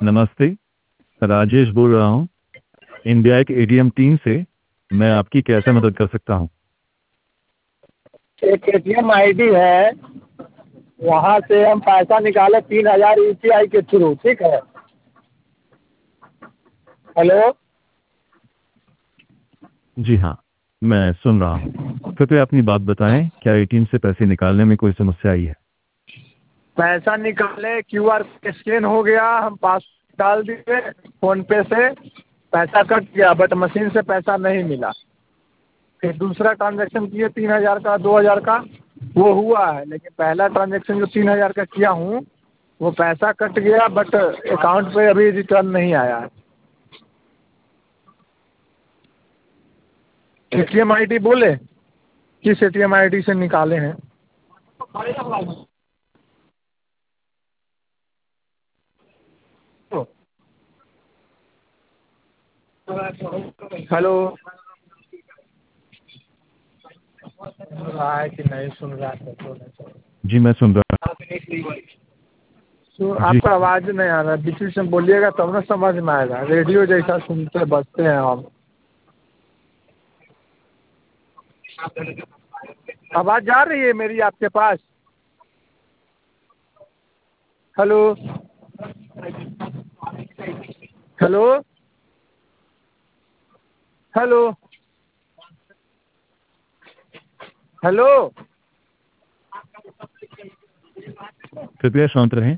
नमस्ते। राजेश बोल रहा हूँ, इंडिया एक एटीएम टीम से। मैं आपकी कैसे मदद कर सकता हूँ? एक एटीएम आईडी है, वहाँ से हम पैसा निकाले 3000 यूपीआई के थ्रू। ठीक है। हेलो। जी हाँ, मैं सुन रहा हूँ। कृपया अपनी बात बताएं, क्या एटीएम से पैसे निकालने में कोई समस्या आई है? पैसा निकाले, क्यूआर स्कैन हो गया, हम पास डाल दिए फ़ोन पे से, पैसा कट गया बट मशीन से पैसा नहीं मिला। फिर दूसरा ट्रांजैक्शन किए 3000 का, 2000 का, वो हुआ है। लेकिन पहला ट्रांजैक्शन जो 3000 का किया हूँ, वो पैसा कट गया बट अकाउंट पे अभी रिटर्न नहीं आया है। एटीएम आईडी बोले, किस एटीएम आईडी से निकाले हैं? हेलो। सुन रहा है कि नहीं सुन रहा है? जी मैं सुन रहा तो हूँ। जी आपका आवाज़ नहीं आ रहा, बीच बीच में बोलिएगा तब ना समझ में आएगा। रेडियो जैसा सुनते बजते हैं हम। आवाज़ जा रही है मेरी आपके पास? हेलो। हेलो। हेलो। हेलो। कृपया शांत रहें।